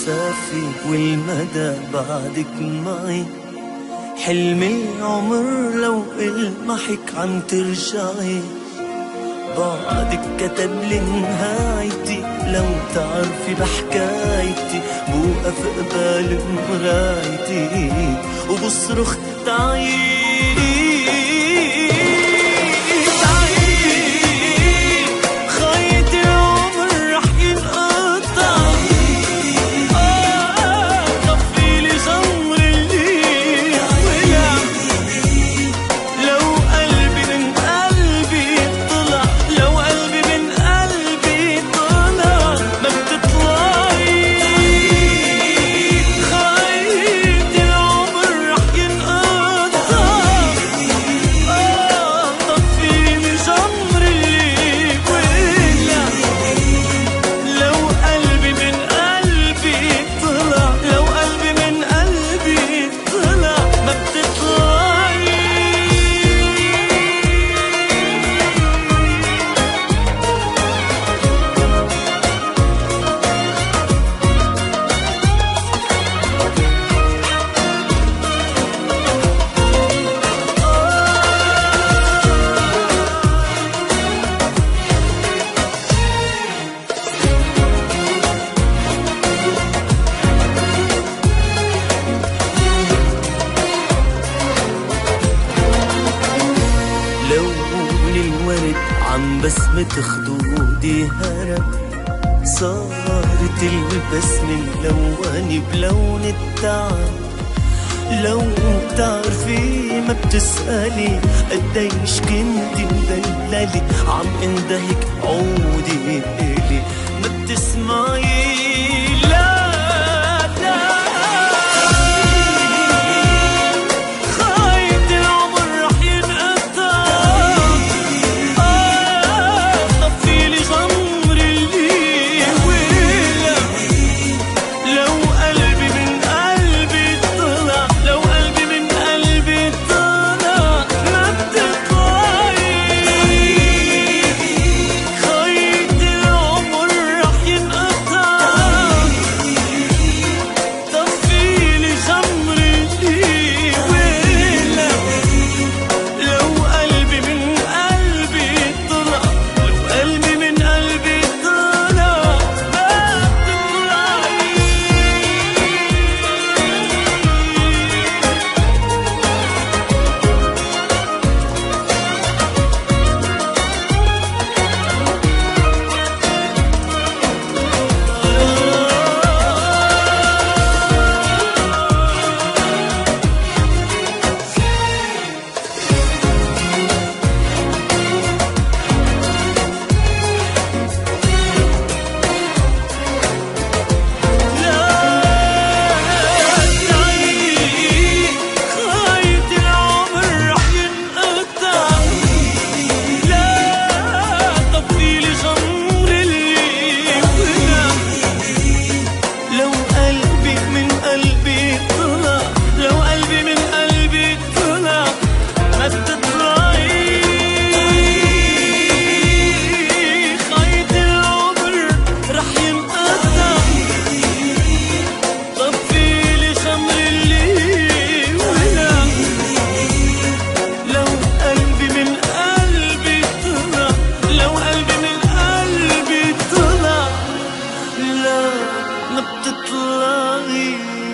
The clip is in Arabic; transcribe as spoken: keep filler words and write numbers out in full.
صافي والمدى بعدك معي. حلم العمر لو المحك عم ترجعي، بعدك كتب لي نهايتي. لو تعرفي بحكايتي بوقف قبال مرايتي وبصرخ تعي عم بسمة خدودي هرب. صارت البسمة ملونة بلون التعب. لو بتعرفي ما بتسألي قديش كنتي مدللة، عم اندهك عودي إلي ما بتسمعي. لا ما بتطلعي.